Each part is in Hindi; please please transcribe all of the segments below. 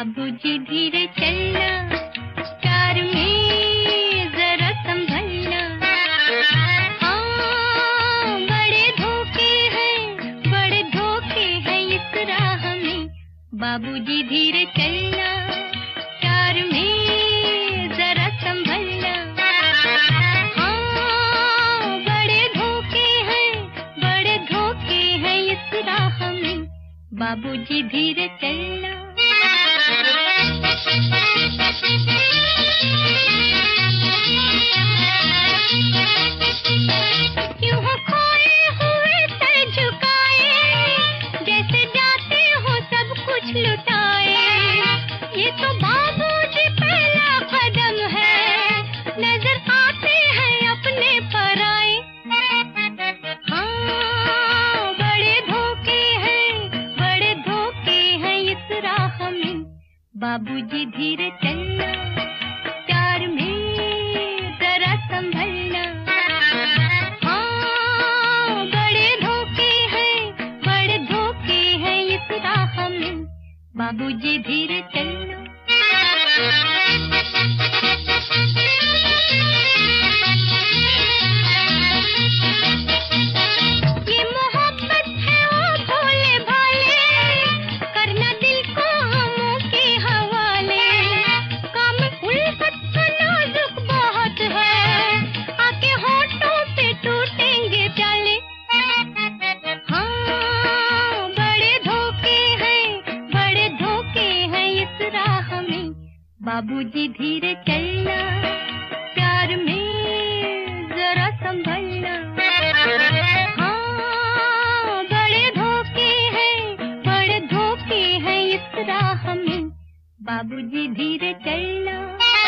बाबूजी धीरे चलना, प्यार में जरा संभलना। हाँ, बड़े धोखे हैं इस राह में। बाबूजी धीरे चलना, प्यार में जरा संभलना। हाँ, बड़े धोखे हैं इस राह में। बाबूजी धीरे चलना। यूं हो खोए हुए सर झुकाए, जैसे जाते हो सब कुछ लुटाए। ये तो बाबूजी पहला कदम है, नजर आते हैं अपने पराए। हाँ, बड़े धोखे हैं इस राह में। बाबूजी धीरे चलना, प्यार में जरा संभलना। हाँ, बड़े धोखे हैं इस राह में। बाबूजी धीरे चलना। ये मोहब्बत है ओ भोले भाले, करना दिल को हमों के हवाले। काम उल्फत का नाजुक बहुत है, आके होठों पे टूटेंगे प्याले। हाँ, बड़े धोखे हैं इस राह में। बाबूजी धीरे चलना, प्यार में जरा संभलना। हाँ, बड़े धोखे हैं इस राह में। बाबूजी धीरे चलना।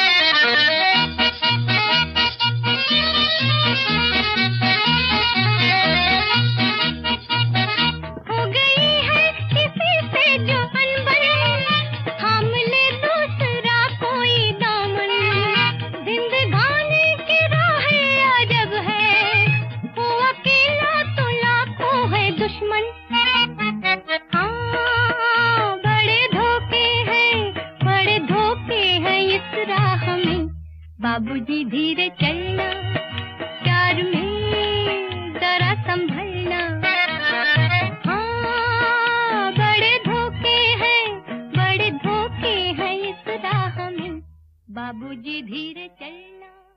हो गई है किसी से जो अनबन, थाम ले दूसरा कोई दामन। जिंदगानी की राहें अजब है, वो अकेला तो लाखों है दुश्मन। हाँ, बड़े धोखे हैं इस राह में। बाबूजी धीरे चलना, प्यार में जरा संभलना। हाँ, बड़े धोखे हैं इस राह में। बाबूजी धीरे चलना।